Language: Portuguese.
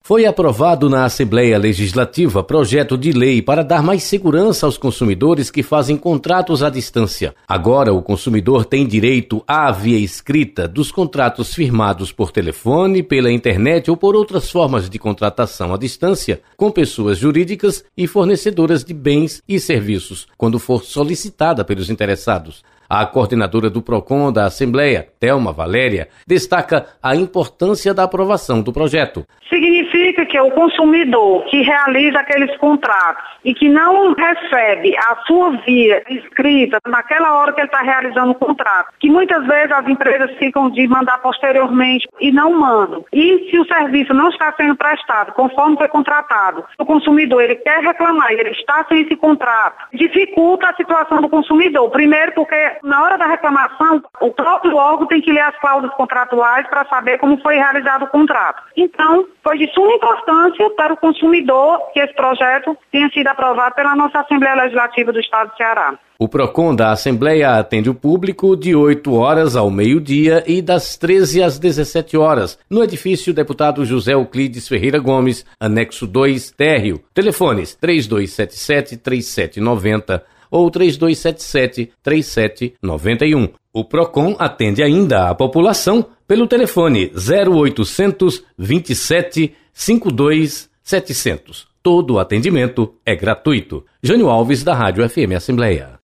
Foi aprovado na Assembleia Legislativa projeto de lei para dar mais segurança aos consumidores que fazem contratos à distância. Agora, o consumidor tem direito à via escrita dos contratos firmados por telefone, pela internet ou por outras formas de contratação à distância com pessoas jurídicas e fornecedoras de bens e serviços, quando for solicitada pelos interessados. A coordenadora do PROCON da Assembleia, Thelma Valéria, destaca a importância da aprovação do projeto. Significa que o consumidor que realiza aqueles contratos e que não recebe a sua via escrita naquela hora que ele está realizando o contrato, que muitas vezes as empresas ficam de mandar posteriormente e não mandam. E se o serviço não está sendo prestado conforme foi contratado, o consumidor ele quer reclamar e ele está sem esse contrato, dificulta a situação do consumidor. Primeiro porque na hora da reclamação, o próprio órgão tem que ler as cláusulas contratuais para saber como foi realizado o contrato. Então, foi de suma importância para o consumidor que esse projeto tenha sido aprovado pela nossa Assembleia Legislativa do Estado do Ceará. O PROCON da Assembleia atende o público de 8 horas ao meio-dia e das 13 às 17 horas, no edifício Deputado José Euclides Ferreira Gomes, anexo 2, térreo. Telefones 3277-3790 ou 3277-3791. O PROCON atende ainda a população pelo telefone 0800 27 52 700. Todo o atendimento é gratuito. Jânio Alves, da Rádio FM Assembleia.